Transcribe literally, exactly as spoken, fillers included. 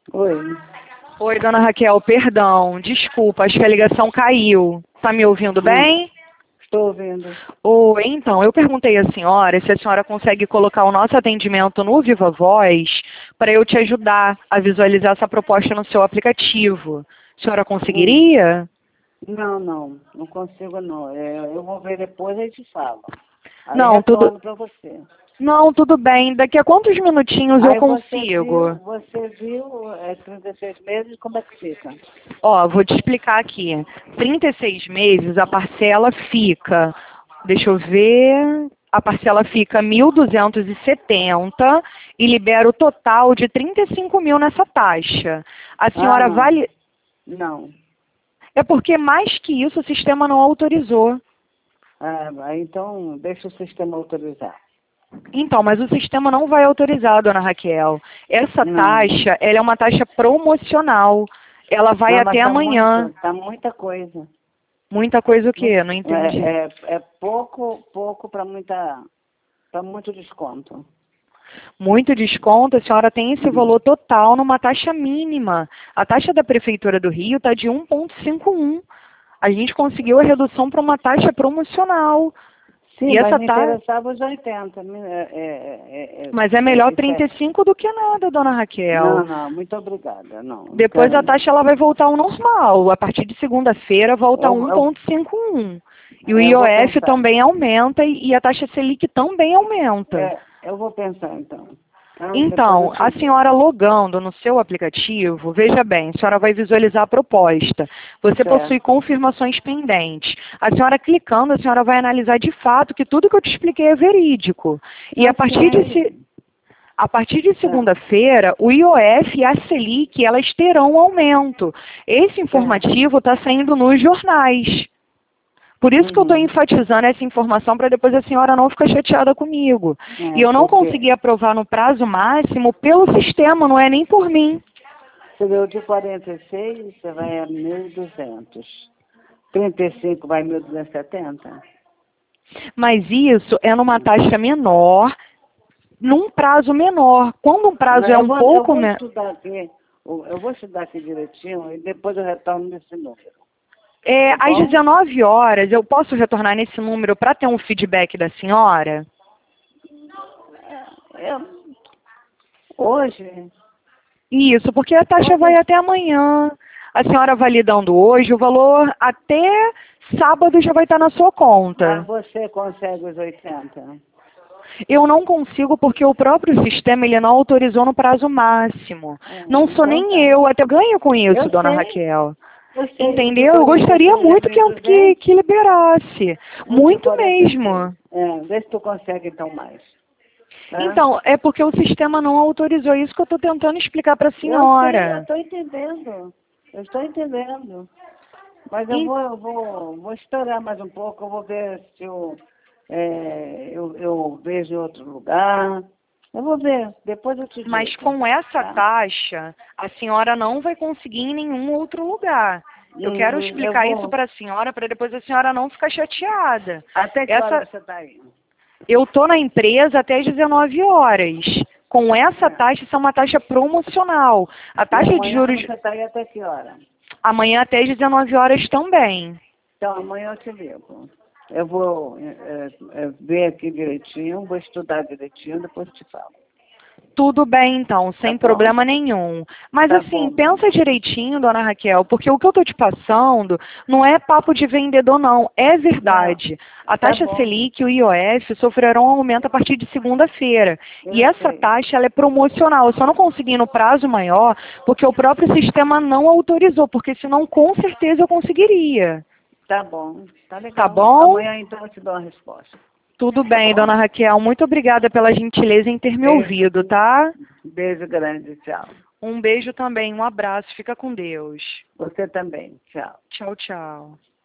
Oi. Oi, dona Raquel, perdão, desculpa, acho que a ligação caiu. Tá me ouvindo Hum, bem? Estou ouvindo. Oi, então, eu perguntei à senhora se a senhora consegue colocar o nosso atendimento no Viva Voz para eu te ajudar a visualizar essa proposta no seu aplicativo. A senhora Hum. conseguiria? Não, não, não consigo não. É, eu vou ver depois e te falo. Aí Não, tudo. retorno para você. Não, tudo bem. Daqui a quantos minutinhos eu Aí você viu, consigo? você viu é, trinta e seis meses, como é que fica? Ó, vou te explicar aqui. trinta e seis meses, a parcela fica, deixa eu ver, a parcela fica mil duzentos e setenta e libera o total de trinta e cinco mil nessa taxa. A Ah, senhora não. vale... Não. É porque mais que isso o sistema não autorizou. Ah, aí então deixa o sistema autorizar. Então, mas o sistema não vai autorizar, dona Raquel. Essa Não. taxa, ela é uma taxa promocional. Ela vai Não, mas até está amanhã. muito, tá muita coisa. Muita coisa o Muito- quê? Não entendi. É, é, é pouco, pouco para muita, para muito desconto. Muito desconto, a senhora tem esse Hum. valor total numa taxa mínima. A taxa da Prefeitura do Rio está de um vírgula cinquenta e um. A gente conseguiu a redução para uma taxa promocional. Sim, E mas essa me taxa... interessava os oitenta. me- É, é, é, Mas é é, melhor isso trinta é- e cinco do que nada, dona Não, Raquel. não, muito obrigada. Não, não Depois quero a não. taxa ela vai voltar ao normal. A partir de segunda-feira volta a Eu, eu, um vírgula cinquenta e um. E o eu vou I O F pensar. também aumenta e e a taxa Selic também aumenta. É, eu vou pensar então. Tá? Depois eu Então, te a ligo. senhora logando no seu aplicativo, veja bem, a senhora vai visualizar a proposta. Você possui Certo, confirmações pendentes. A senhora clicando, a senhora vai analisar de fato que tudo que eu te expliquei é verídico. E a eu partir de, se- sei. a partir de É, segunda-feira, o I O F e a Selic, elas terão um aumento. Esse certo. informativo está saindo nos jornais. Por isso que eu estou Uhum. enfatizando essa informação para depois a senhora não ficar chateada comigo. E É, eu não porque consegui aprovar no prazo máximo pelo sistema, não é nem por mim. se deu de quarenta e seis, você vai a mil e duzentos. trinta e cinco vai mil duzentos e setenta. Mas isso é numa taxa menor, num prazo menor. Quando um prazo é Eu um vou, eu pouco... vou me- estudar aqui, eu vou estudar aqui direitinho e depois eu retorno nesse número, É, tá às bom? dezenove horas, eu posso retornar nesse número para ter um feedback da senhora? É, eu- hoje, Isso, porque a taxa vai hoje, até amanhã. A senhora validando hoje, o valor até sábado já vai estar na sua conta. mas você consegue os oitenta. Eu não consigo porque o próprio sistema ele não autorizou no prazo máximo. É, Não sou então nem tá. eu, até ganho com isso, Eu dona sei, Raquel. eu sei, o de Entendeu? Eu quarenta e gostaria seis é muito mil e que, que, duzentos, que liberasse. o de Muito quarenta e seis. mesmo. É, vê se tu consegue então mais, tá? Então, é porque o sistema não autorizou isso que eu estou tentando explicar para a Eu sei, eu senhora. estou entendendo, eu estou entendendo. Mas eu E- vou, eu vou, vou estourar mais um pouco, eu vou ver se eu, é, eu, eu vejo em outro lugar. Eu vou ver, depois eu te Mas digo, com essa tá? taxa, a senhora não vai conseguir em nenhum outro lugar. Eu quero Uhum, eu explicar isso vou. para a senhora, para depois a senhora não ficar chateada. Até que hora Essa, você está aí? eu estou na empresa até às dezenove horas. Com essa É. taxa, isso é uma taxa promocional. A E taxa de amanhã juros você está aí até que hora? amanhã até às dezenove horas também. Então amanhã eu te ligo. Eu vou é, é, ver aqui direitinho, vou estudar direitinho, depois te falo. Tudo bem, então, Tá sem bom? problema nenhum. Mas Tá assim, bom. pensa direitinho, dona Raquel, porque o que eu estou te passando não é papo de vendedor, não. É Não, verdade. A tá taxa bom. Selic e o I O F sofrerão um aumento a partir de segunda-feira. E Eu essa sei. taxa ela é promocional. Eu só não consegui ir no prazo maior porque o próprio sistema não autorizou, porque senão com certeza eu conseguiria. Tá bom, tá Tá legal. bom? Amanhã então eu te dou a resposta. Tudo Tá bem, bom? dona Raquel. Muito obrigada pela gentileza em ter me Beijo, ouvido, tá? beijo grande, tchau. Um beijo também, um abraço, fica com Deus. Você também, tchau. Tchau, tchau.